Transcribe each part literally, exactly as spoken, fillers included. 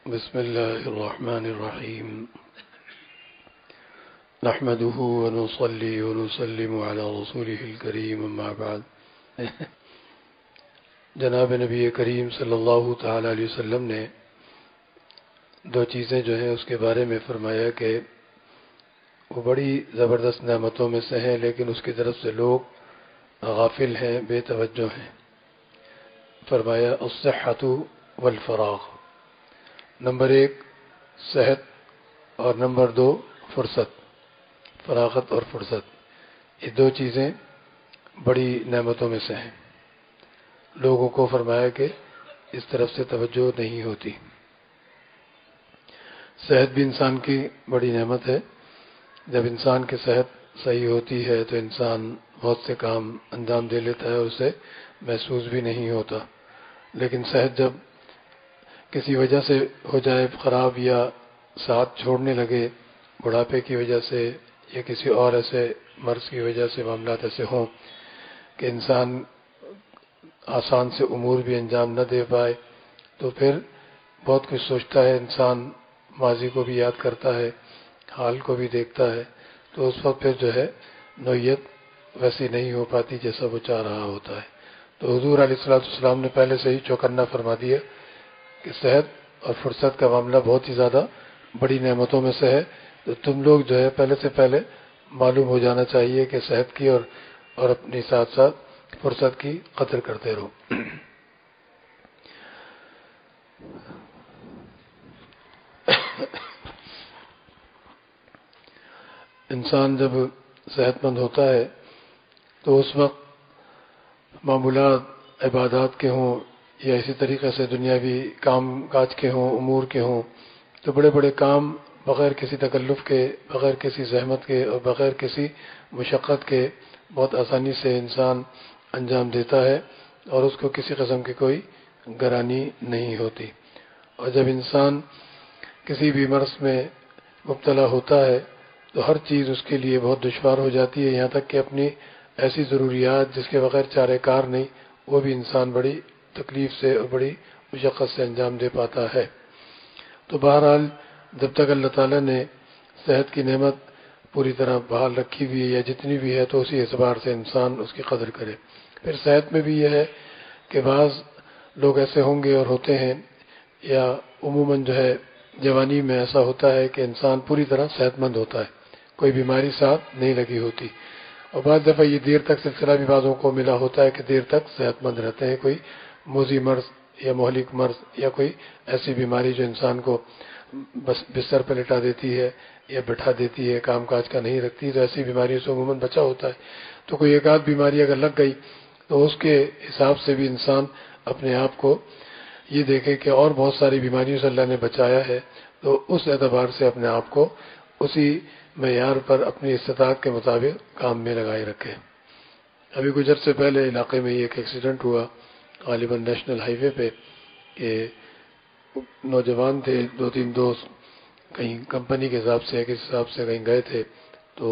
بسم الله الرحمن الرحيم نحمده ونصلي ونسلم على رسوله الكريم اما بعد. جناب نبی کریم صلی اللہ تعالی علیہ وسلم نے دو چیزیں جو ہیں اس کے بارے میں فرمایا کہ وہ بڑی زبردست نعمتوں میں سے ہیں، لیکن اس کی طرف سے لوگ غافل ہیں، بے توجہ ہیں. فرمایا الصحۃ والفراغ، نمبر ایک صحت اور نمبر دو فرصت، فراغت اور فرصت. یہ دو چیزیں بڑی نعمتوں میں سے ہیں. لوگوں کو فرمایا کہ اس طرف سے توجہ نہیں ہوتی. صحت بھی انسان کی بڑی نعمت ہے. جب انسان کی صحت صحیح ہوتی ہے تو انسان بہت سے کام انجام دے لیتا ہے اور اسے محسوس بھی نہیں ہوتا. لیکن صحت جب کسی وجہ سے ہو جائے خراب یا ساتھ چھوڑنے لگے، بڑھاپے کی وجہ سے یا کسی اور ایسے مرض کی وجہ سے معاملات ایسے ہوں کہ انسان آسان سے امور بھی انجام نہ دے پائے، تو پھر بہت کچھ سوچتا ہے انسان، ماضی کو بھی یاد کرتا ہے، حال کو بھی دیکھتا ہے. تو اس وقت پھر جو ہے نوعیت ویسی نہیں ہو پاتی جیسا وہ چاہ رہا ہوتا ہے. تو حضور علیہ الصلوۃ والسلام نے پہلے سے ہی چوکنا فرما دیا کہ صحت اور فرصت کا معاملہ بہت ہی زیادہ بڑی نعمتوں میں سے ہے. تو تم لوگ جو ہے پہلے سے پہلے معلوم ہو جانا چاہیے کہ صحت کی اور اور اپنی ساتھ ساتھ فرصت کی قدر کرتے رہو. انسان جب صحت مند ہوتا ہے تو اس وقت معمولات عبادات کے ہوں یا اسی طریقے سے دنیاوی کام کاج کے ہوں، امور کے ہوں، تو بڑے بڑے کام بغیر کسی تکلف کے، بغیر کسی زحمت کے اور بغیر کسی مشقت کے بہت آسانی سے انسان انجام دیتا ہے اور اس کو کسی قسم کی کوئی گرانی نہیں ہوتی. اور جب انسان کسی بھی مرض میں مبتلا ہوتا ہے تو ہر چیز اس کے لیے بہت دشوار ہو جاتی ہے، یہاں تک کہ اپنی ایسی ضروریات جس کے بغیر چارہ کار نہیں، وہ بھی انسان بڑی تکلیف سے اور بڑی مشقت سے انجام دے پاتا ہے. تو بہرحال جب تک اللہ تعالیٰ نے صحت کی نعمت پوری طرح بحال رکھی ہوئی ہے یا جتنی بھی ہے تو اسی اعتبار سے انسان اس کی قدر کرے. پھر صحت میں بھی یہ ہے کہ بعض لوگ ایسے ہوں گے اور ہوتے ہیں، یا عموماً جو ہے جوانی میں ایسا ہوتا ہے کہ انسان پوری طرح صحت مند ہوتا ہے، کوئی بیماری ساتھ نہیں لگی ہوتی. اور بعض دفعہ یہ دیر تک سلسلہ بھی بعضوں کو ملا ہوتا ہے کہ دیر تک صحت مند رہتے ہیں، کوئی موذی مرض یا مہلک مرض یا کوئی ایسی بیماری جو انسان کو بس بستر پہ لٹا دیتی ہے یا بٹھا دیتی ہے، کام کاج کا نہیں رکھتی. تو ایسی بیماریوں سے عموماً بچا ہوتا ہے. تو کوئی ایک آدھ بیماری اگر لگ گئی تو اس کے حساب سے بھی انسان اپنے آپ کو یہ دیکھے کہ اور بہت ساری بیماریوں سے اللہ نے بچایا ہے، تو اس اعتبار سے اپنے آپ کو اسی معیار پر اپنی استطاعت کے مطابق کام میں لگائے رکھے. ابھی کچھ عرصے پہلے علاقے میں ایک ایکسیڈنٹ ہوا، غالباً نیشنل ہائی وے پہ، کہ نوجوان تھے، دو تین دوست کہیں کمپنی کے حساب سے کس حساب سے کہیں گئے تھے، تو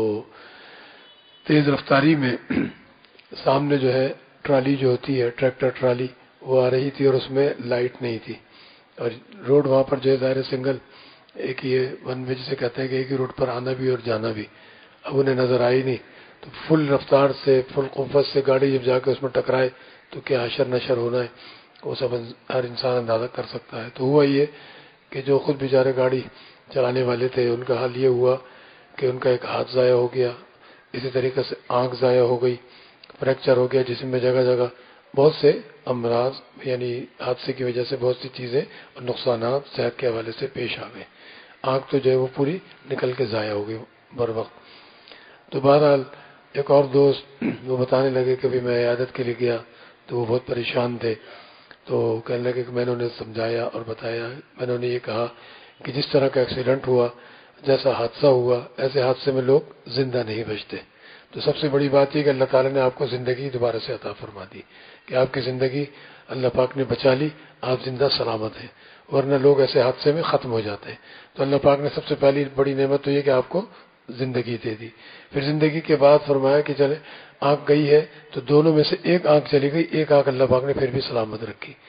تیز رفتاری میں سامنے جو ہے ٹرالی جو ہوتی ہے ٹریکٹر ٹرالی وہ آ رہی تھی اور اس میں لائٹ نہیں تھی. اور روڈ وہاں پر جو ہے ظاہر سنگل ایک یہ ون وے جسے کہتے ہیں کہ ایک ہی روڈ پر آنا بھی اور جانا بھی. اب انہیں نظر آئی نہیں تو فل رفتار سے فل قوت سے گاڑی جب جا کے اس میں ٹکرائے تو کیا حشر نشر ہونا ہے وہ سب ہر انسان اندازہ کر سکتا ہے. تو ہوا یہ کہ جو خود بیچارے گاڑی چلانے والے تھے ان کا حال یہ ہوا کہ ان کا ایک ہاتھ ضائع ہو گیا، اسی طریقے سے آنکھ ضائع ہو گئی، فریکچر ہو گیا جسم میں جگہ جگہ، بہت سے امراض یعنی حادثے کی وجہ سے بہت سی چیزیں اور نقصانات صحت کے حوالے سے پیش آ گئے. آنکھ تو جو ہے وہ پوری نکل کے ضائع ہو گئی بر وقت. تو بہرحال ایک اور دوست وہ بتانے لگے کہ بھی میں عیادت کے لیے گیا تو وہ بہت پریشان تھے. تو کہنے لگے کہ میں نے انہیں سمجھایا اور بتایا، میں نے انہیں یہ کہا کہ جس طرح کا ایکسیڈنٹ ہوا، جیسا حادثہ ہوا، ایسے حادثے میں لوگ زندہ نہیں بچتے. تو سب سے بڑی بات یہ کہ اللہ تعالیٰ نے آپ کو زندگی دوبارہ سے عطا فرما دی کہ آپ کی زندگی اللہ پاک نے بچا لی، آپ زندہ سلامت ہیں، ورنہ لوگ ایسے حادثے میں ختم ہو جاتے ہیں. تو اللہ پاک نے سب سے پہلی بڑی نعمت تو یہ کہ آپ کو زندگی دے دی. پھر زندگی کے بعد فرمایا کہ چلے آنکھ گئی ہے تو دونوں میں سے ایک آنکھ چلی گئی، ایک آنکھ اللہ پاک نے پھر بھی سلامت رکھی.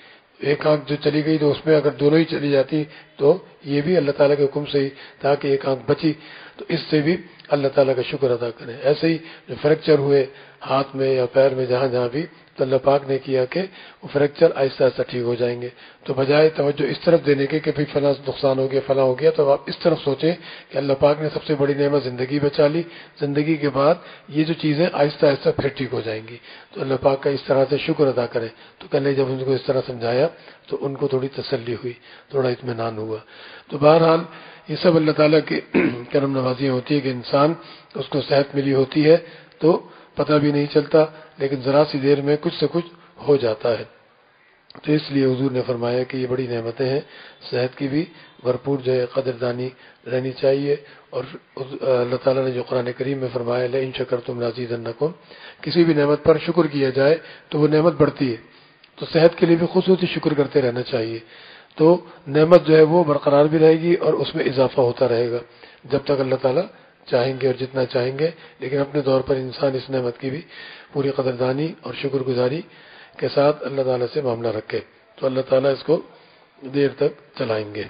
ایک آنکھ جو چلی گئی تو اس میں اگر دونوں ہی چلی جاتی تو یہ بھی اللہ تعالیٰ کے حکم سے ہی تھا کہ ایک آنکھ بچی، تو اس سے بھی اللہ تعالیٰ کا شکر ادا کریں۔ ایسے ہی جو فریکچر ہوئے ہاتھ میں یا پیر میں جہاں جہاں بھی، تو اللہ پاک نے کیا کہ وہ فریکچر آہستہ آہستہ ٹھیک ہو جائیں گے۔ تو بجائے توجہ اس طرف دینے کے کہ بھئی فلاں نقصان ہو گیا فلاں ہو گیا، تو آپ اس طرف سوچیں کہ اللہ پاک نے سب سے بڑی نعمت زندگی بچا لی، زندگی کے بعد یہ جو چیزیں آہستہ آہستہ پھر ٹھیک ہو جائیں گی، تو اللہ پاک کا اس طرح سے شکر ادا کریں۔ تو کل جب ان کو اس طرح سمجھایا تو ان کو تھوڑی تسلی ہوئی، تھوڑا اطمینان ہوا۔ تو بہرحال یہ سب اللہ تعالیٰ کی کرم نوازیاں ہوتی ہے کہ انسان اس کو صحت ملی ہوتی ہے تو پتہ بھی نہیں چلتا، لیکن ذرا سی دیر میں کچھ سے کچھ ہو جاتا ہے۔ تو اس لیے حضور نے فرمایا کہ یہ بڑی نعمتیں ہیں، صحت کی بھی بھرپور جو ہے قدردانی رہنی چاہیے۔ اور اللہ تعالیٰ نے جو قرآن کریم میں فرمایا لئن شکرتم لازیدنکم، کسی بھی نعمت پر شکر کیا جائے تو وہ نعمت بڑھتی ہے، تو صحت کے لیے بھی خصوصی شکر کرتے رہنا چاہیے، تو نعمت جو ہے وہ برقرار بھی رہے گی اور اس میں اضافہ ہوتا رہے گا جب تک اللہ تعالیٰ چاہیں گے اور جتنا چاہیں گے۔ لیکن اپنے طور پر انسان اس نعمت کی بھی پوری قدردانی اور شکر گزاری کے ساتھ اللہ تعالیٰ سے معاملہ رکھے تو اللہ تعالیٰ اس کو دیر تک چلائیں گے۔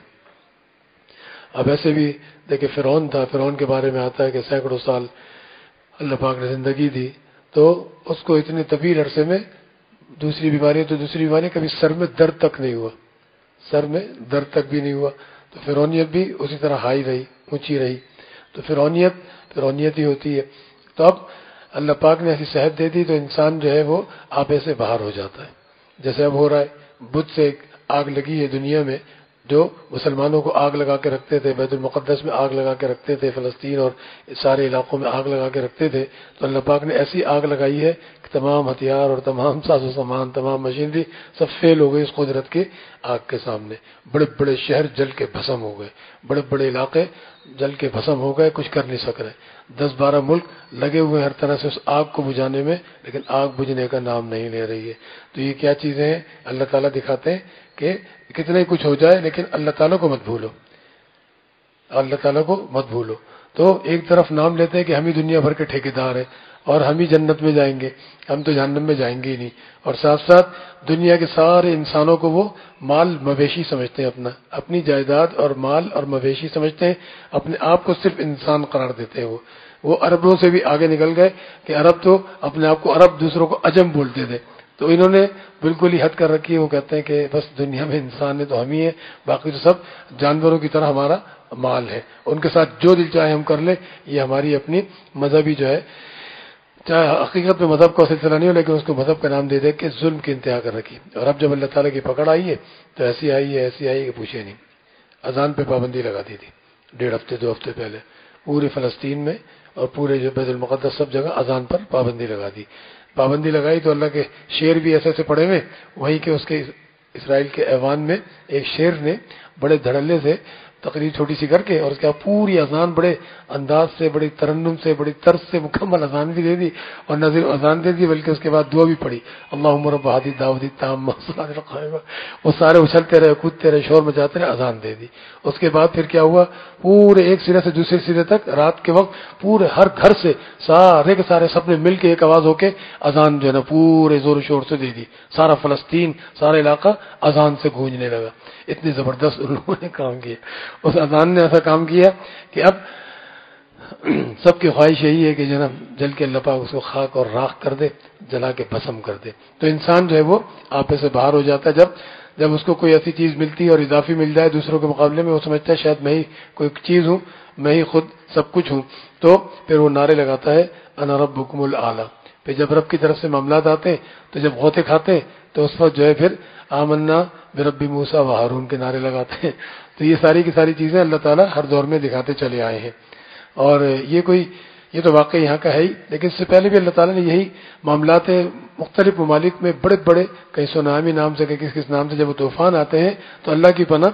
اب ایسے بھی دیکھیں فرعون تھا، فرعون کے بارے میں آتا ہے کہ سینکڑوں سال اللہ پاک نے زندگی دی، تو اس کو اتنے طویل عرصے میں دوسری بیماری تو دوسری بیماری کبھی سر میں درد تک نہیں ہوا، سر میں درد تک بھی نہیں ہوا، تو فرعونیت بھی اسی طرح ہائی رہی، اونچی رہی۔ تو فرعونیت فرعونیت ہی ہوتی ہے۔ تو اب اللہ پاک نے ایسی صحت دے دی تو انسان جو ہے وہ آپے سے باہر ہو جاتا ہے، جیسے اب ہو رہا ہے۔ بدھ سے ایک آگ لگی ہے دنیا میں، جو مسلمانوں کو آگ لگا کے رکھتے تھے، بیت المقدس میں آگ لگا کے رکھتے تھے، فلسطین اور سارے علاقوں میں آگ لگا کے رکھتے تھے، تو اللہ پاک نے ایسی آگ لگائی ہے کہ تمام ہتھیار اور تمام ساز و سامان، تمام مشینری سب فیل ہو گئی اس قدرت کی آگ کے سامنے۔ بڑے بڑے شہر جل کے بھسم ہو گئے، بڑے بڑے علاقے جل کے بھسم ہو گئے، کچھ کر نہیں سک رہے۔ دس بارہ ملک لگے ہوئے ہر طرح سے اس آگ کو بجھانے میں، لیکن آگ بجھنے کا نام نہیں لے رہی ہے۔ تو یہ کیا چیزیں ہیں؟ اللہ تعالیٰ دکھاتے ہیں کہ کتنا ہی کچھ ہو جائے لیکن اللہ تعالیٰ کو مت بھولو، اللہ تعالیٰ کو مت بھولو۔ تو ایک طرف نام لیتے ہیں کہ ہم ہی دنیا بھر کے ٹھیکیدار ہیں اور ہم ہی جنت میں جائیں گے، ہم تو جہنم میں جائیں گے ہی نہیں، اور ساتھ ساتھ دنیا کے سارے انسانوں کو وہ مال مویشی سمجھتے ہیں، اپنا اپنی جائیداد اور مال اور مویشی سمجھتے ہیں، اپنے آپ کو صرف انسان قرار دیتے ہیں۔ وہ وہ عربوں سے بھی آگے نکل گئے کہ عرب تو اپنے آپ کو عرب، دوسروں کو عجم بولتے تھے، تو انہوں نے بالکل ہی حد کر رکھی ہے۔ وہ کہتے ہیں کہ بس دنیا میں انسان ہے تو ہم ہی ہیں، باقی تو سب جانوروں کی طرح ہمارا مال ہے، ان کے ساتھ جو دل چاہے ہم کر لیں۔ یہ ہماری اپنی مذہبی جو ہے، چاہے حقیقت میں مذہب کا سلسلہ نہیں ہو لیکن اس کو مذہب کا نام دے دے کہ ظلم کی انتہا کر رکھی۔ اور اب جب اللہ تعالیٰ کی پکڑ آئی ہے تو ایسی آئی ہے ایسی آئی ہے کہ پوچھے نہیں۔ اذان پہ پابندی لگا دی تھی ڈیڑھ ہفتے دو ہفتے پہلے پورے فلسطین میں اور پورے جو بیت المقدس سب جگہ اذان پر پابندی لگا دی۔ پابندی لگائی تو اللہ کے شعر بھی ایسے ایسے پڑے ہوئے، وہیں کہ اس کے اسرائیل کے ایوان میں ایک شعر نے بڑے دھڑلے سے تقریر چھوٹی سی کر کے اور اس کے بعد پوری اذان بڑے انداز سے، بڑی ترنم سے، بڑی طرز سے مکمل اذان بھی دے دی، اور نہ صرف اذان دے دی بلکہ اس کے بعد دعا بھی پڑھی، اللہم رب ہذہ الدعوۃ التامہ والصلاۃ القائمہ۔ وہ سارے اچھلتے رہے، کودتے رہے، شور مچاتے رہے، اذان دے دی۔ اس کے بعد پھر کیا ہوا، پورے ایک سرے سے دوسرے سرے تک رات کے وقت پورے ہر گھر سے سارے کے سارے سب نے مل کے ایک آواز ہو کے اذان جو ہے نا پورے زور و شور سے دے دی، سارا فلسطین، سارا علاقہ اذان سے گونجنے لگا۔ اتنی زبردست انہوں نے کام کیا، اس اذان نے ایسا کام کیا کہ اب سب کی خواہش یہی ہے کہ جناب جل کے اللہ پاک اس کو خاک اور راکھ کر دے، جلا کے بھسم کر دے۔ تو انسان جو ہے وہ آپے سے باہر ہو جاتا ہے، جب جب اس کو کوئی ایسی چیز ملتی ہے اور اضافی مل جائے دوسروں کے مقابلے میں، وہ سمجھتا ہے شاید میں ہی کوئی چیز ہوں، میں ہی خود سب کچھ ہوں، تو پھر وہ نعرے لگاتا ہے انا ربکم الاعلی۔ پھر جب رب کی طرف سے معاملات آتے ہیں تو جب غوطے کھاتے تو اس وقت جو ہے پھر آمنا برب موسیٰ و ہارون کے نعرے لگاتے ہیں۔ تو یہ ساری کی ساری چیزیں اللہ تعالیٰ ہر دور میں دکھاتے چلے آئے ہیں، اور یہ کوئی یہ تو واقعی یہاں کا ہے ہی، لیکن اس سے پہلے بھی اللہ تعالیٰ نے یہی معاملات مختلف ممالک میں بڑے بڑے، کہیں سونامی نام سے، کہیں کس کس نام سے، جب وہ طوفان آتے ہیں تو اللہ کی پناہ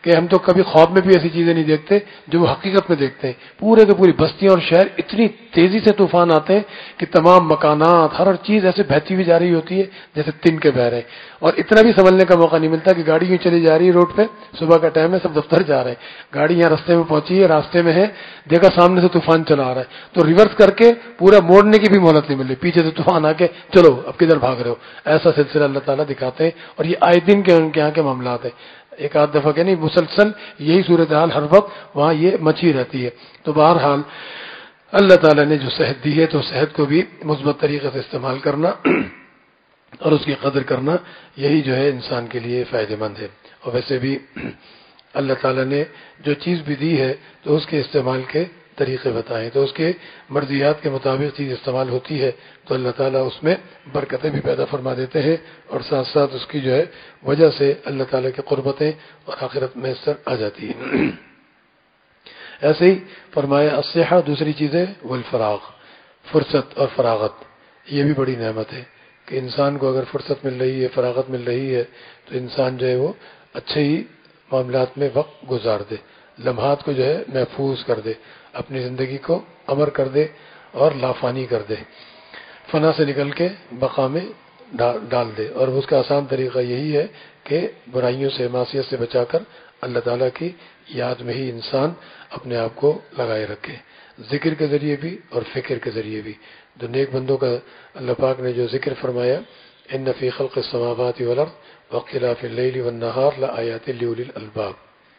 کہ ہم تو کبھی خواب میں بھی ایسی چیزیں نہیں دیکھتے جو وہ حقیقت میں دیکھتے ہیں. پورے کے پوری بستیاں اور شہر اتنی تیزی سے طوفان آتے ہیں کہ تمام مکانات ہر چیز ایسے بہتی ہوئی جا رہی ہوتی ہے جیسے تن کے بہ رہے ہیں, اور اتنا بھی سنبھلنے کا موقع نہیں ملتا کہ گاڑی یوں چلی جا رہی ہے روڈ پہ, صبح کا ٹائم ہے, سب دفتر جا رہے ہیں, گاڑی یہاں راستے میں پہنچی ہے, راستے میں ہے, دیکھا سامنے سے طوفان چلا آ رہا ہے تو ریورس کر کے پورا موڑنے کی بھی مہلت نہیں مل رہی, پیچھے سے طوفان آ کے چلو اب کدھر بھاگ رہے ہو. ایسا سلسلہ اللہ تعالیٰ دکھاتے ہیں, اور یہ آئے دن کے ان کے یہاں کے معاملات ہیں. ایک آدھ دفعہ کہ نہیں, مسلسل یہی صورتحال ہر وقت وہاں یہ مچی رہتی ہے. تو بہرحال اللہ تعالیٰ نے جو صحت دی ہے تو صحت کو بھی مثبت طریقے سے استعمال کرنا اور اس کی قدر کرنا, یہی جو ہے انسان کے لیے فائدہ مند ہے. اور ویسے بھی اللہ تعالیٰ نے جو چیز بھی دی ہے تو اس کے استعمال کے طریقے بتائیں, تو اس کے مرضیات کے مطابق چیز استعمال ہوتی ہے تو اللہ تعالیٰ اس میں برکتیں بھی پیدا فرما دیتے ہیں, اور ساتھ ساتھ اس کی جو ہے وجہ سے اللہ تعالیٰ کی قربتیں اور آخرت میسر آ جاتی ہیں. ایسے ہی فرمایا الصحہ, دوسری چیزیں والفراغ, فرصت اور فراغت, یہ بھی بڑی نعمت ہے کہ انسان کو اگر فرصت مل رہی ہے, فراغت مل رہی ہے تو انسان جو ہے وہ اچھے ہی معاملات میں وقت گزار دے, لمحات کو جو ہے محفوظ کر دے, اپنی زندگی کو امر کر دے اور لافانی کر دے, فنا سے نکل کے بقا میں ڈال دے. اور اس کا آسان طریقہ یہی ہے کہ برائیوں سے, معصیت سے بچا کر اللہ تعالیٰ کی یاد میں ہی انسان اپنے آپ کو لگائے رکھے, ذکر کے ذریعے بھی اور فکر کے ذریعے بھی. تو نیک بندوں کا اللہ پاک نے جو ذکر فرمایا, ان فی خلق السماوات والارض واختلاف اللیل والنہار لآیات لأولی الالباب,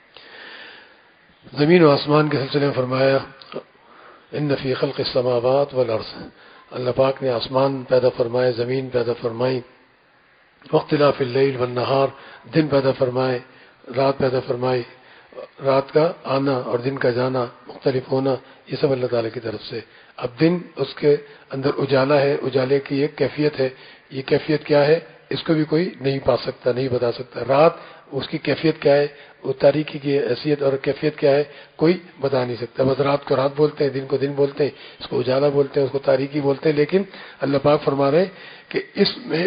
زمین و آسمان کے سلسلے میں فرمایا ان فی خلق السماوات والارض, اللہ پاک نے آسمان پیدا فرمائے, زمین پیدا فرمائی, واختلاف اللیل والنہار, دن پیدا فرمائے, رات پیدا فرمائی, رات کا آنا اور دن کا جانا, مختلف ہونا, یہ سب اللہ تعالیٰ کی طرف سے. اب دن اس کے اندر اجالا ہے, اجالے کی ایک کیفیت ہے, یہ کیفیت کیا ہے اس کو بھی کوئی نہیں پا سکتا, نہیں بتا سکتا. رات اس کی کیفیت کیا ہے, وہ تاریکی کی حیثیت اور کیفیت کیا ہے کوئی بتا نہیں سکتا. بس رات کو رات بولتے ہیں, دن کو دن بولتے ہیں, اس کو اجالا بولتے ہیں, اس کو تاریکی بولتے ہیں. لیکن اللہ پاک فرما رہے ہیں کہ اس میں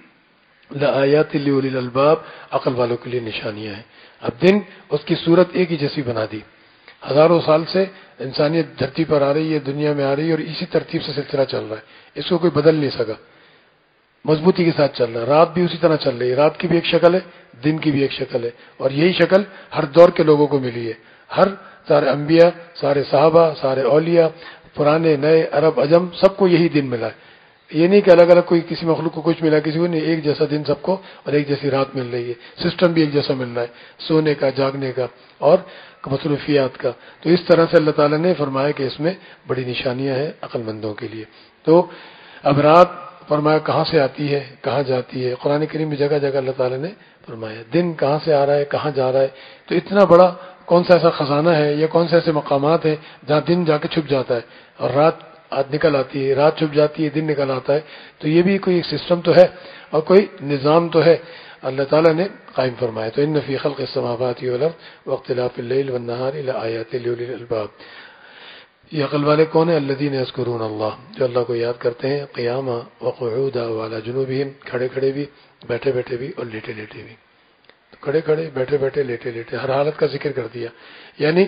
لآیات لأولی الالباب, عقل والوں کے لیے نشانیاں ہیں. اب دن اس کی صورت ایک ہی جیسی بنا دی, ہزاروں سال سے انسانیت دھرتی پر آ رہی ہے, دنیا میں آ رہی ہے, اور اسی ترتیب سے سلسلہ چل رہا ہے, اس کو کوئی بدل نہیں سکا, مضبوطی کے ساتھ چل رہا ہے. رات بھی اسی طرح چل رہی ہے, رات کی بھی ایک شکل ہے, دن کی بھی ایک شکل ہے, اور یہی شکل ہر دور کے لوگوں کو ملی ہے. ہر سارے انبیاء, سارے صحابہ, سارے اولیاء, پرانے نئے, عرب عجم, سب کو یہی دن ملا ہے. یہ نہیں کہ الگ الگ کوئی کسی مخلوق کو کچھ ملا, کسی کو نہیں, ایک جیسا دن سب کو اور ایک جیسی رات مل رہی ہے. سسٹم بھی ایک جیسا مل رہا ہے, سونے کا, جاگنے کا اور مصروفیات کا. تو اس طرح سے اللہ تعالیٰ نے فرمایا کہ اس میں بڑی نشانیاں ہیں عقل مندوں کے لیے. تو اب رات فرمایا کہاں سے آتی ہے, کہاں جاتی ہے. قرآن کریم میں جگہ جگہ اللہ تعالیٰ نے فرمایا دن کہاں سے آ رہا ہے, کہاں جا رہا ہے. تو اتنا بڑا کون سا ایسا خزانہ ہے یا کون سے ایسے مقامات ہیں جہاں دن جا کے چھپ جاتا ہے اور رات نکل آتی ہے, رات چھپ جاتی ہے, دن نکل آتا ہے. تو یہ بھی کوئی سسٹم تو ہے اور کوئی نظام تو ہے اللہ تعالیٰ نے قائم فرمایا. تو ان فی خلق السماوات والارض واختلاف اللیل والنہار لآیات لأولی الالباب. یہ عقل والے کون ہیں؟ الذین یذکرون اللہ, جو اللہ کو یاد کرتے ہیں, قیاما وقعودا وعلی جنوبہم, کھڑے کھڑے بھی, بیٹھے بیٹھے بھی اور لیٹے لیٹے بھی. تو کھڑے کھڑے, بیٹھے بیٹھے, لیٹے لیٹے, ہر حالت کا ذکر کر دیا. یعنی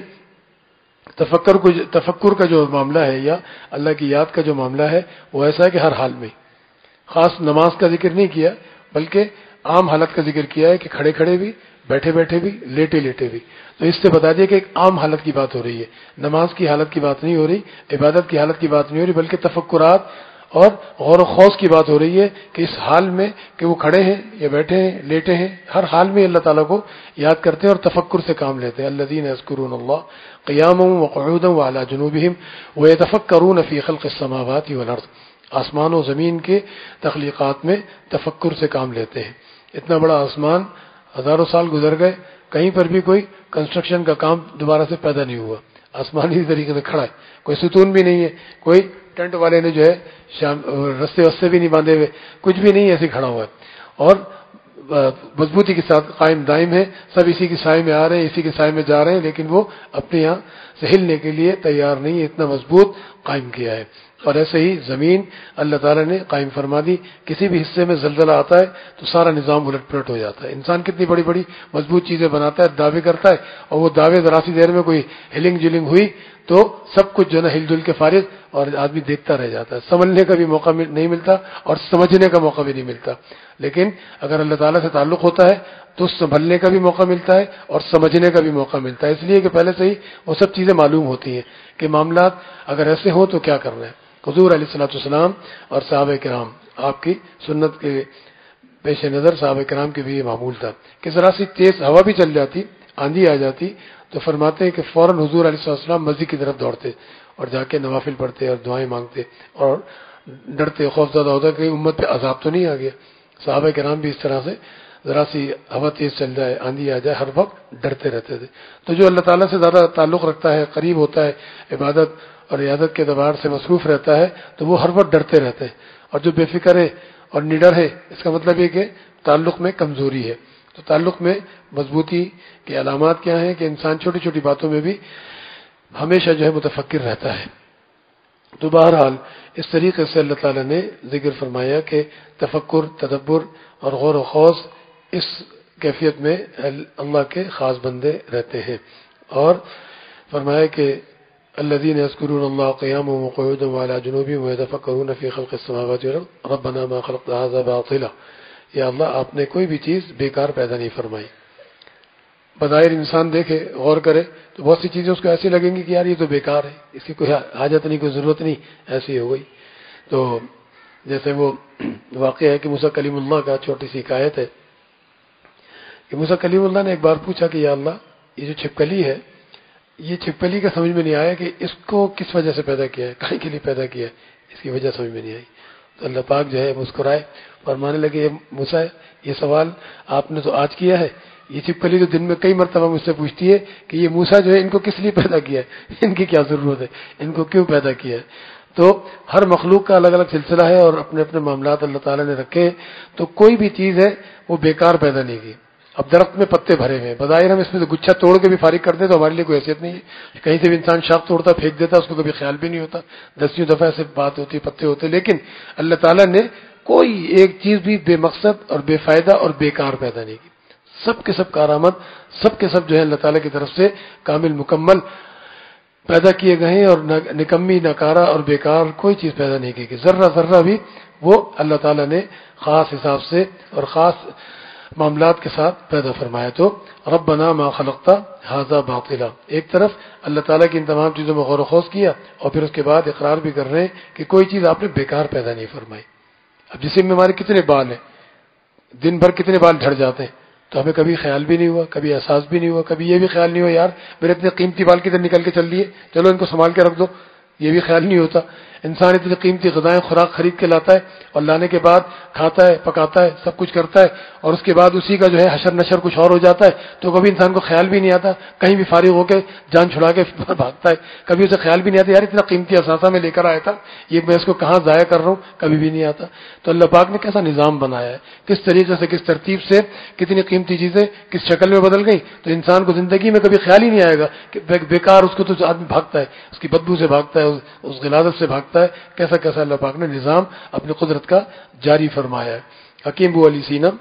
تفکر کو, تفکر کا جو معاملہ ہے یا اللہ کی یاد کا جو معاملہ ہے وہ ایسا ہے کہ ہر حال میں, خاص نماز کا ذکر نہیں کیا بلکہ عام حالت کا ذکر کیا ہے کہ کھڑے کھڑے بھی, بیٹھے بیٹھے بھی, لیٹے لیٹے بھی. تو اس سے بتا دیا کہ ایک عام حالت کی بات ہو رہی ہے, نماز کی حالت کی بات نہیں ہو رہی, عبادت کی حالت کی بات نہیں ہو رہی, بلکہ تفکرات اور غور و خوض کی بات ہو رہی ہے کہ اس حال میں کہ وہ کھڑے ہیں یا بیٹھے ہیں, لیٹے ہیں, ہر حال میں اللہ تعالیٰ کو یاد کرتے ہیں اور تفکر سے کام لیتے ہیں. الذین یذکرون اللہ قیاما وقعودا وعلی جنوبہم ویتفکرون فی خلق السماوات والارض, آسمان و زمین کے تخلیقات میں تفکر سے کام لیتے ہیں. اتنا بڑا آسمان, ہزاروں سال گزر گئے, کہیں پر بھی کوئی کنسٹرکشن کا کام دوبارہ سے پیدا نہیں ہوا, آسمان اسی طریقے سے کھڑا ہے, کوئی ستون بھی نہیں ہے, کوئی ٹینٹ والے نے جو ہے شام رستے وستے بھی نہیں باندھے ہوئے, کچھ بھی نہیں, ایسے کھڑا ہوا ہے اور مضبوطی کے ساتھ قائم دائم ہے. سب اسی کے سائے میں آ رہے ہیں, اسی کے سائے میں جا رہے ہیں, لیکن وہ اپنے یہاں سے ہلنے کے لیے تیار نہیں ہے, اتنا مضبوط قائم کیا ہے. اور ایسے ہی زمین اللہ تعالیٰ نے قائم فرما دی. کسی بھی حصے میں زلزلہ آتا ہے تو سارا نظام الٹ پلٹ ہو جاتا ہے. انسان کتنی بڑی بڑی مضبوط چیزیں بناتا ہے, دعوے کرتا ہے, اور وہ دعوے ذرا سی دیر میں کوئی ہلنگ جلنگ ہوئی تو سب کچھ جو ہے نا ہل جل کے فارغ, اور آدمی دیکھتا رہ جاتا ہے. سنبھلنے کا بھی موقع نہیں ملتا اور سمجھنے کا موقع بھی نہیں ملتا. لیکن اگر اللہ تعالیٰ سے تعلق ہوتا ہے تو سنبھلنے کا بھی موقع ملتا ہے اور سمجھنے کا بھی موقع ملتا ہے, اس لیے کہ پہلے سے ہی وہ سب چیزیں معلوم ہوتی ہیں کہ معاملات اگر ایسے ہوں تو کیا کرنا ہے. حضور علیہ الصلوۃ والسلام اور صحابہ کرام, آپ کی سنت کے پیش نظر صحابہ کرام کے بھی یہ معمول تھا کہ ذرا سی تیز ہوا بھی چل جاتی, آندھی آ جاتی, تو فرماتے ہیں کہ فوراً حضور علیہ الصلوۃ والسلام مسجد کی طرف دوڑتے اور جا کے نوافل پڑھتے اور دعائیں مانگتے اور ڈرتے, خوف زدہ ہوتا کہ امت پہ عذاب تو نہیں آ گیا. صحابہ کرام بھی اس طرح سے ذرا سی ہوا تیز چل جائے, آندھی آ جائے, ہر وقت ڈرتے رہتے تھے. تو جو اللہ تعالیٰ سے زیادہ تعلق رکھتا ہے, قریب ہوتا ہے, عبادت اور عیادت کے اعتبار سے مصروف رہتا ہے, تو وہ ہر وقت ڈرتے رہتے ہیں. اور جو بے فکر ہے اور نڈر ہے, اس کا مطلب یہ کہ تعلق میں کمزوری ہے. تو تعلق میں مضبوطی کی علامات کیا ہیں کہ انسان چھوٹی چھوٹی باتوں میں بھی ہمیشہ جو ہے متفکر رہتا ہے. تو بہرحال اس طریقے سے اللہ تعالیٰ نے ذکر فرمایا کہ تفکر, تدبر اور غور و خوض اس کیفیت میں اللہ کے خاص بندے رہتے ہیں. اور فرمایا کہ الذين يذكرون الله قياما وقعودا وعلى جنوبهم ويتفكرون في خلق السماوات والارض ربنا ما خلقت هذا باطلا. یا اللہ, آپ نے کوئی بھی چیز بیکار پیدا نہیں فرمائی. بظاہر انسان دیکھے, غور کرے تو بہت سی چیزیں اس کو ایسی لگیں گی کہ یار یہ تو بیکار ہے, اس کی کوئی حاجت نہیں, کوئی ضرورت نہیں, ایسی ہو گئی. تو جیسے وہ واقعہ ہے کہ موسیٰ کلیم اللہ کا, چھوٹی سی حکایت ہے کہ موسیٰ کلیم اللہ نے ایک بار پوچھا کہ یا اللہ, یہ جو چھپکلی ہے, یہ چھپکلی کا سمجھ میں نہیں آیا کہ اس کو کس وجہ سے پیدا کیا ہے, کہیں کے لیے پیدا کیا ہے, اس کی وجہ سمجھ میں نہیں آئی. تو اللہ پاک جو ہے مسکرائے اور ماننے لگے, یہ موسیٰ, یہ سوال آپ نے تو آج کیا ہے, یہ چھپکلی تو دن میں کئی مرتبہ مجھ سے پوچھتی ہے کہ یہ موسیٰ جو ہے ان کو کس لیے پیدا کیا ہے, ان کی کیا ضرورت ہے, ان کو کیوں پیدا کیا ہے. تو ہر مخلوق کا الگ الگ سلسلہ ہے اور اپنے اپنے معاملات اللہ تعالیٰ نے رکھے ہیں. تو کوئی بھی چیز ہے وہ بیکار پیدا نہیں کی. اب درخت میں پتے بھرے ہوئے ہیں, بظاہر ہم اس میں سے گچھا توڑ کے بھی فارغ کر دیں تو ہمارے لیے کوئی حیثیت نہیں ہے. کہیں سے بھی انسان شاخ توڑتا پھینک دیتا, اس کو کبھی خیال بھی نہیں ہوتا, دسیوں دفعہ ایسے بات ہوتی, پتے ہوتے. لیکن اللہ تعالیٰ نے کوئی ایک چیز بھی بے مقصد اور بے فائدہ اور بیکار پیدا نہیں کی. سب کے سب کارآمد, سب کے سب جو ہے اللہ تعالیٰ کی طرف سے کامل مکمل پیدا کیے گئے ہیں, اور نکمی, ناکارہ اور بیکار کوئی چیز پیدا نہیں کی. ذرہ ذرہ بھی وہ اللہ تعالیٰ نے خاص حساب سے اور خاص معاملات کے ساتھ پیدا فرمایا. تو ربنا ما خلقت ھذا باطلا, ایک طرف اللہ تعالیٰ کی ان تمام چیزوں میں غور و خوض کیا, اور پھر اس کے بعد اقرار بھی کر رہے ہیں کہ کوئی چیز آپ نے بیکار پیدا نہیں فرمائی. اب جسم میں ہمارے کتنے بال ہیں, دن بھر کتنے بال جھڑ جاتے ہیں, تو ہمیں کبھی خیال بھی نہیں ہوا, کبھی احساس بھی نہیں ہوا, کبھی یہ بھی خیال نہیں ہوا یار میرے اتنے قیمتی بال کدھر نکل کے چل دیے, چلو ان کو سنبھال کے رکھ دو, یہ بھی خیال نہیں ہوتا. انسان اتنی قیمتی غذائیں خوراک خرید کے لاتا ہے اور لانے کے بعد کھاتا ہے, پکاتا ہے, سب کچھ کرتا ہے, اور اس کے بعد اسی کا جو ہے حشر نشر کچھ اور ہو جاتا ہے, تو کبھی انسان کو خیال بھی نہیں آتا, کہیں بھی فارغ ہو کے جان چھڑا کے بھاگتا ہے. کبھی اسے خیال بھی نہیں آتا یار اتنا قیمتی اثاثہ میں لے کر آیا تھا, یہ میں اس کو کہاں ضائع کر رہا ہوں, کبھی بھی نہیں آتا. تو اللہ پاک نے کیسا نظام بنایا ہے, کس طریقے سے, کس ترتیب سے کتنی قیمتی چیزیں کس شکل میں بدل گئی. تو انسان کو زندگی میں کبھی خیال ہی نہیں آئے گا کہ بیکار, اس کو تو آدمی بھاگتا ہے, اس کی بدبو سے بھاگتا ہے, اس غلاظت سے بھاگتا ہے. کیسا کیسا اللہ پاک نے نظام اپنی قدرت کا جاری فرمایا ہے. حکیم ابو علی سینا,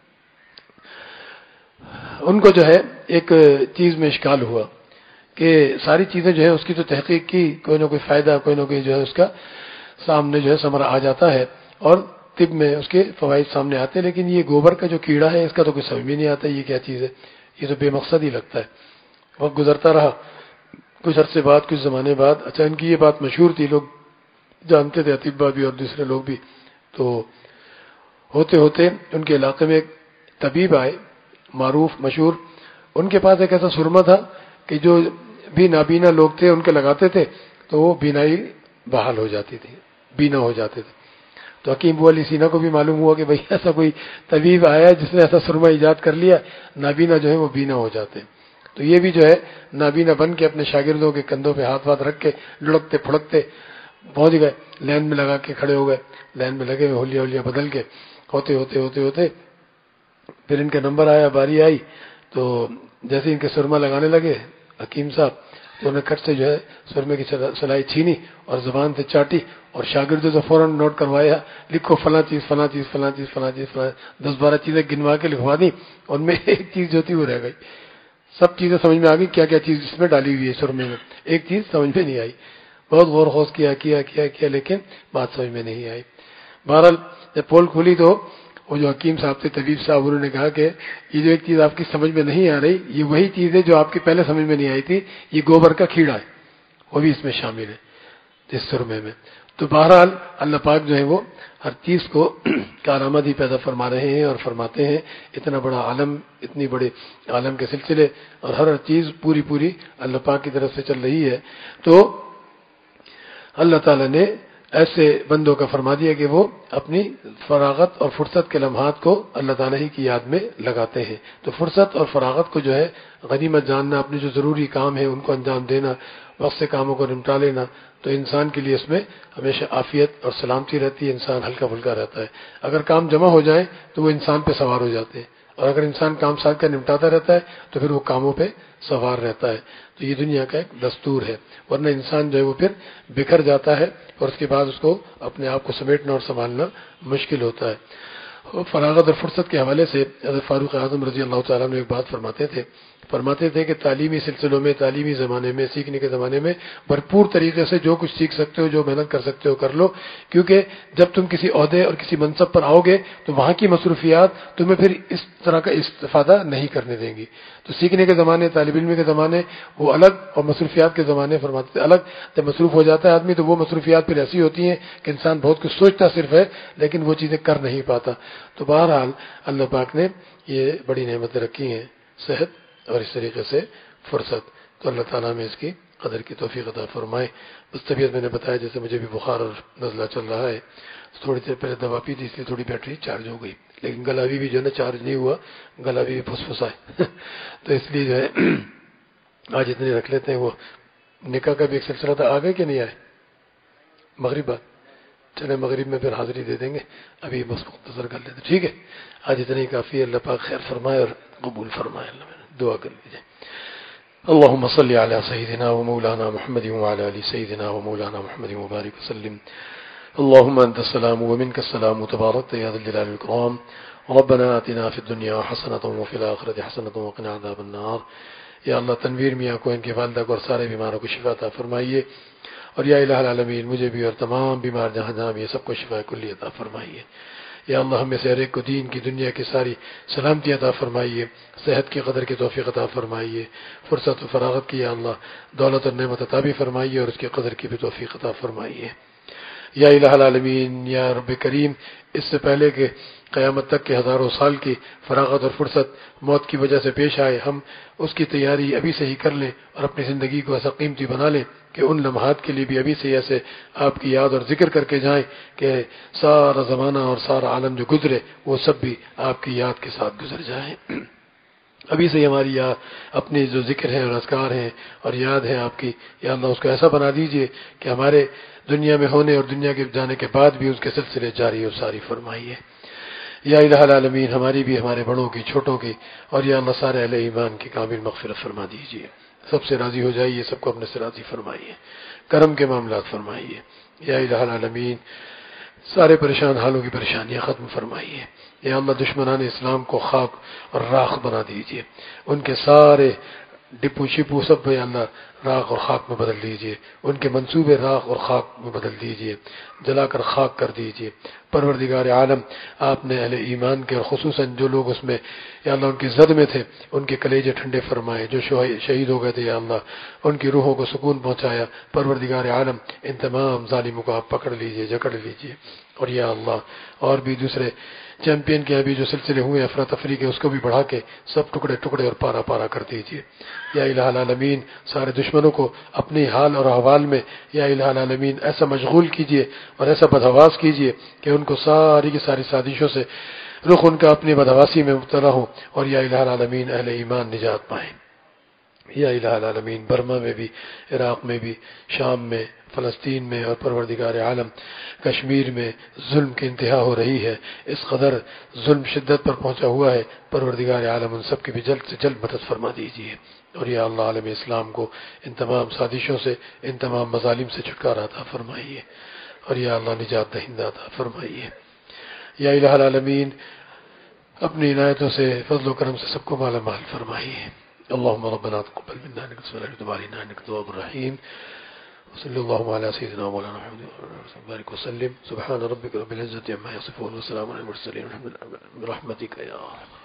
ان کو جو ہے ایک چیز میں اشکال ہوا کہ ساری چیزیں جو ہے اس کی تو تحقیق کی, کوئی نہ کوئی فائدہ, کوئی نہ کوئی جو ہے اس کا سامنے جو ہے ثمرہ آ جاتا ہے, اور طب میں اس کے فوائد سامنے آتے ہیں. لیکن یہ گوبر کا جو کیڑا ہے اس کا تو کوئی سمجھ بھی نہیں آتا یہ کیا چیز ہے, یہ تو بے مقصد ہی لگتا ہے. وقت گزرتا رہا, کچھ عرصے بعد, کچھ زمانے بعد, اچھا ان کی یہ بات مشہور تھی, لوگ جانتے تھے, اطباء بھی اور دوسرے لوگ بھی. تو ہوتے ہوتے ان کے علاقے میں ایک طبیب آئے, معروف مشہور. ان کے پاس ایک ایسا سرما تھا کہ جو بھی نابینا لوگ تھے ان کے لگاتے تھے تو وہ بینائی بحال ہو جاتی تھی, بینا ہو جاتے تھے. تو حکیم ابو علی سینا کو بھی معلوم ہوا کہ بھئی ایسا کوئی طبیب آیا ہے جس نے ایسا سرما ایجاد کر لیا, نابینا جو ہے وہ بینا ہو جاتے ہیں. تو یہ بھی جو ہے نابینا بن کے اپنے شاگردوں کے کندھوں پہ ہاتھ واتھ رکھ کے لڑکتے پھڑکتے پہنچ گئے, لائن میں لگا کے کھڑے ہو گئے, لائن میں لگے ہوئے, ہولیاں ہولیاں بدل کے ہوتے ہوتے ہوتے ہوتے پھر ان کا نمبر آیا, باری آئی. تو جیسے ان کے سرما لگانے لگے حکیم صاحب, انہوں نے کٹ سے جو ہے سرمے کی سلائی چھینی اور زبان سے چاٹی اور شاگردوں سے فوراً نوٹ کروایا، لکھو فلاں چیز فلاں چیز فلاں چیز فلاں چیز فلاں، دس بارہ چیزیں گنوا کے لکھوا دی، ان میں ایک چیز جو تھی وہ رہ گئی۔ سب چیزیں سمجھ میں آ گئی کیا کیا چیز اس میں ڈالی ہوئی ہے سرمے میں، ایک چیز سمجھ میں نہیں آئی، بہت غور خوض کیا کیا کیا کیا لیکن بات سمجھ میں نہیں آئی۔ بہرحال جب پول کھولی تو وہ جو حکیم صاحب تھے، طبیب صاحب، انہوں نے کہا کہ یہ جو ایک چیز آپ کی سمجھ میں نہیں آ رہی، یہ وہی چیز ہے جو آپ کی پہلے سمجھ میں نہیں آئی تھی، یہ گوبر کا کیڑا ہے، وہ بھی اس میں شامل ہے اس سرمے میں۔ تو بہرحال اللہ پاک جو ہے وہ ہر چیز کو کارآمدی پیدا فرما رہے ہیں اور فرماتے ہیں، اتنا بڑا عالم، اتنی بڑے عالم کے سلسلے اور ہر چیز پوری پوری اللہ پاک کی طرف سے چل رہی ہے۔ تو اللہ تعالیٰ نے ایسے بندوں کا فرما دیا کہ وہ اپنی فراغت اور فرصت کے لمحات کو اللہ تعالیٰ ہی کی یاد میں لگاتے ہیں۔ تو فرصت اور فراغت کو جو ہے غنیمت جاننا، اپنے جو ضروری کام ہیں ان کو انجام دینا، وقت سے کاموں کو نمٹا لینا، تو انسان کے لیے اس میں ہمیشہ عافیت اور سلامتی رہتی ہے، انسان ہلکا پھلکا رہتا ہے۔ اگر کام جمع ہو جائیں تو وہ انسان پہ سوار ہو جاتے ہیں، اور اگر انسان کام ساتھ کا نمٹاتا رہتا ہے تو پھر وہ کاموں پہ سوار رہتا ہے۔ تو یہ دنیا کا ایک دستور ہے، ورنہ انسان جو ہے وہ پھر بکھر جاتا ہے اور اس کے بعد اس کو اپنے آپ کو سمیٹنا اور سنبھالنا مشکل ہوتا ہے۔ فراغت اور فرصت کے حوالے سے حضرت فاروق اعظم رضی اللہ تعالیٰ نے ایک بات فرماتے تھے فرماتے تھے کہ تعلیمی سلسلوں میں، تعلیمی زمانے میں، سیکھنے کے زمانے میں بھرپور طریقے سے جو کچھ سیکھ سکتے ہو، جو محنت کر سکتے ہو کر لو، کیونکہ جب تم کسی عہدے اور کسی منصب پر آؤ گے تو وہاں کی مصروفیات تمہیں پھر اس طرح کا استفادہ نہیں کرنے دیں گی۔ تو سیکھنے کے زمانے، طالب علم کے زمانے وہ الگ، اور مصروفیات کے زمانے فرماتے تھے الگ۔ جب مصروف ہو جاتا ہے آدمی تو وہ مصروفیات پھر ایسی ہوتی ہیں کہ انسان بہت کچھ سوچتا صرف ہے لیکن وہ چیزیں کر نہیں پاتا۔ تو بہرحال اللہ پاک نے یہ بڑی نعمتیں رکھی ہیں، صحت اور اس طریقے سے فرصت، تو اللہ تعالیٰ میں اس کی قدر کی توفیق عطا فرمائے۔ بس طبیعت میں نے بتایا جیسے مجھے بھی بخار اور نزلہ چل رہا ہے، تھوڑی دیر پہلے دوا پی تھی اس لیے تھوڑی بیٹری چارج ہو گئی، لیکن گلا بھی جو ہے نا چارج نہیں ہوا، گلا بھی پھس پھسا ہے تو اس لیے جو ہے آج اتنے رکھ لیتے ہیں۔ وہ نکاح کا بھی ایک سلسلہ تھا، آگے کہ نہیں آئے؟ مغرب بعد چلے مغرب میں پھر حاضری دے دیں گے، ابھی بس مختصر کر لیتے، ٹھیک ہے؟ آج اتنا ہی کافی ہے، اللہ پاک خیر فرمائے اور قبول فرمائے۔ اللہ دعا کر لیجیے۔ اللهم صل على سيدنا ومولانا محمد وعلى ال سيدنا ومولانا محمد وبارك وسلم۔ اللهم انت السلام ومنك السلام، تبارك يا ذا الجلال والاكرام۔ ربنا آتنا في الدنيا حسنة وفي الآخرة حسنة وقنا عذاب النار۔ یا اللہ تنویر میاں کو، ان کے والدہ کو اور سارے بیماروں کو شفا عطا فرمائیے، اور یا الہ العالمین مجھے بھی اور تمام بیمار جہاں جہاں بھی سب کو شفا کلی عطا فرمائیے۔ یا اللہ ہمیں سے ہر ایک کو دین کی، دنیا کی ساری سلامتی عطا فرمائیے، صحت کی قدر کی توفیق عطا فرمائیے، فرصت و فراغت کی یا اللہ دولت اور نعمت عطا بھی فرمائیے، اور اس کی قدر کی بھی توفیق عطا فرمائیے۔ یا الہ العالمین یا رب کریم، اس سے پہلے کہ قیامت تک کے ہزاروں سال کی فراغت اور فرصت موت کی وجہ سے پیش آئے، ہم اس کی تیاری ابھی سے ہی کر لیں اور اپنی زندگی کو ایسا قیمتی بنا لیں کہ ان لمحات کے لیے بھی ابھی سے ایسے آپ کی یاد اور ذکر کر کے جائیں کہ سارا زمانہ اور سارا عالم جو گزرے وہ سب بھی آپ کی یاد کے ساتھ گزر جائیں۔ ابھی سے ہماری یاد، اپنی جو ذکر ہے اور اذکار ہیں اور یاد ہے آپ کی، یا اللہ اس کو ایسا بنا دیجئے کہ ہمارے دنیا میں ہونے اور دنیا کے جانے کے بعد بھی اس کے سلسلے جاری اور ساری فرمائیے۔ یا الہ العالمین ہماری بھی، ہمارے بڑوں کی، چھوٹوں کی، اور یا اللہ سارے اہل ایمان کی کامل مغفرت فرما دیجئے۔ سب سے راضی ہو جائیے، سب کو اپنے سے راضی فرمائیے، کرم کے معاملات فرمائیے۔ یا الہ العالمین سارے پریشان حالوں کی پریشانیاں ختم فرمائیے۔ یا اللہ دشمنان اسلام کو خاک اور راخ بنا دیجئے، ان کے سارے ڈپو شپو سب یا اللہ راخ اور خاک میں بدل دیجئے، ان کے منصوبے راخ اور خاک میں بدل دیجئے، جلا کر خاک کر دیجئے۔ پروردگار عالم آپ نے اہل ایمان کے، اور خصوصاً جو لوگ اس میں یا اللہ ان کی زد میں تھے، ان کے کلیجے ٹھنڈے فرمائے، جو شہید ہو گئے تھے یا اللہ ان کی روحوں کو سکون پہنچایا۔ پروردگار عالم ان تمام ظالموں کو آپ پکڑ لیجئے، جکڑ لیجئے، اور یا اللہ اور بھی دوسرے چیمپئن کے ابھی جو سلسلے ہوئے افراتفری کے، اس کو بھی بڑھا کے سب ٹکڑے ٹکڑے اور پارا پارا کر دیجئے۔ یا الہ العالمین سارے دشمنوں کو اپنی حال اور احوال میں یا الہ العالمین ایسا مشغول کیجئے اور ایسا بدحواس کیجئے کہ ان کو ساری کی ساری سازشوں سے رخ ان کا اپنی بدحواسی میں مبتلا ہو، اور یا الہ العالمین اہل ایمان نجات پائیں۔ یا الہ العالمین برما میں بھی، عراق میں بھی، شام میں، فلسطین میں اور پروردگار عالم کشمیر میں ظلم کی انتہا ہو رہی ہے، اس قدر ظلم شدت پر پہنچا ہوا ہے، پروردگار عالم ان سب کی بھی جلد سے جلد مدد فرما دیجیے، اور یا اللہ عالم اسلام کو ان تمام سازشوں سے، ان تمام مظالم سے چھٹکارا عطا فرمائیے، اور یا اللہ نجات دہندہ عطا فرمائیے، یا الہ العالمین اپنی عنایتوں سے، فضل و کرم سے سب کو مالا مال فرمائیے۔ اللهم ربنا تقبل منا انك انت التواب الرحيم انك التواب الرحيم وصلى الله على سيدنا مولانا محمد وبارك وسلم. سبحان ربك رب العزة عما يصفون وسلام على المرسلين والحمد لله برحمتك يا رب.